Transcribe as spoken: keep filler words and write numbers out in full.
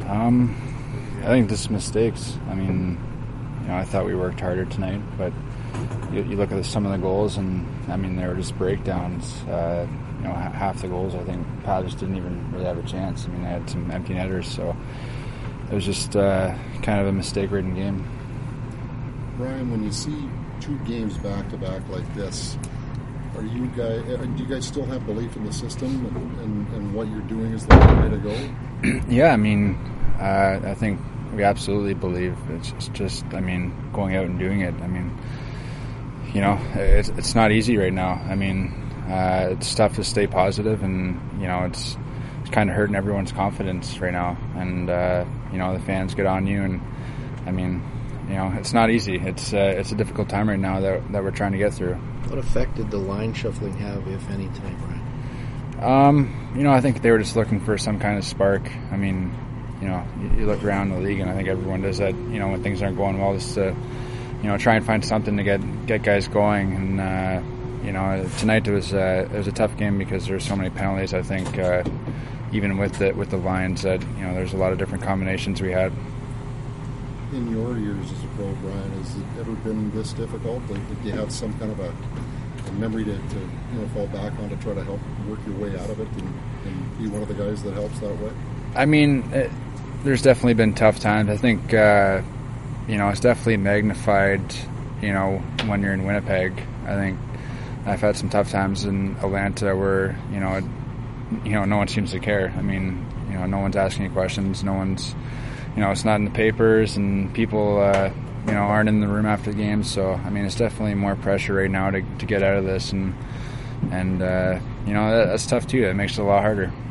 Um, I think just mistakes. I mean, you know, I thought we worked harder tonight, but you, you look at some of the goals, and I mean, they were just breakdowns. Uh, you know, half the goals, I think, Pat just didn't even really have a chance. I mean, they had some empty netters, so it was just uh, kind of a mistake-ridden game. Brian, when you see two games back-to-back like this, are you guys? Do you guys still have belief in the system and, and, and what you're doing is the right way to go? Yeah, I mean, uh, I think we absolutely believe. It's just, I mean, going out and doing it. I mean, you know, it's, it's not easy right now. I mean, uh, it's tough to stay positive, and you know, it's it's kind of hurting everyone's confidence right now. And uh, you know, the fans get on you, and I mean, you know, it's not easy. It's uh, it's a difficult time right now that that we're trying to get through. What effect did the line shuffling have, if any, tonight, Brian? Um, you know, I think they were just looking for some kind of spark. I mean, you know, you, you look around the league, and I think everyone does that. You know, when things aren't going well, just to, you know, try and find something to get get guys going. And uh, you know, tonight it was uh, it was a tough game because there were so many penalties. I think uh, even with the with the Lions, that you know, there's a lot of different combinations we had. In your years as a pro, Brian, has it ever been this difficult? Like, did you have some kind of a, a memory to, to you know fall back on to try to help work your way out of it and, and be one of the guys that helps that way? I mean, it, there's definitely been tough times. I think uh, you know it's definitely magnified. You know, when you're in Winnipeg, I think I've had some tough times in Atlanta where you know, it, you know, no one seems to care. I mean, you know, no one's asking you questions. No one's You know, it's not in the papers, and people, uh, you know, aren't in the room after the game. So, I mean, it's definitely more pressure right now to to get out of this, and and uh, you know, that, that's tough too. That makes it a lot harder.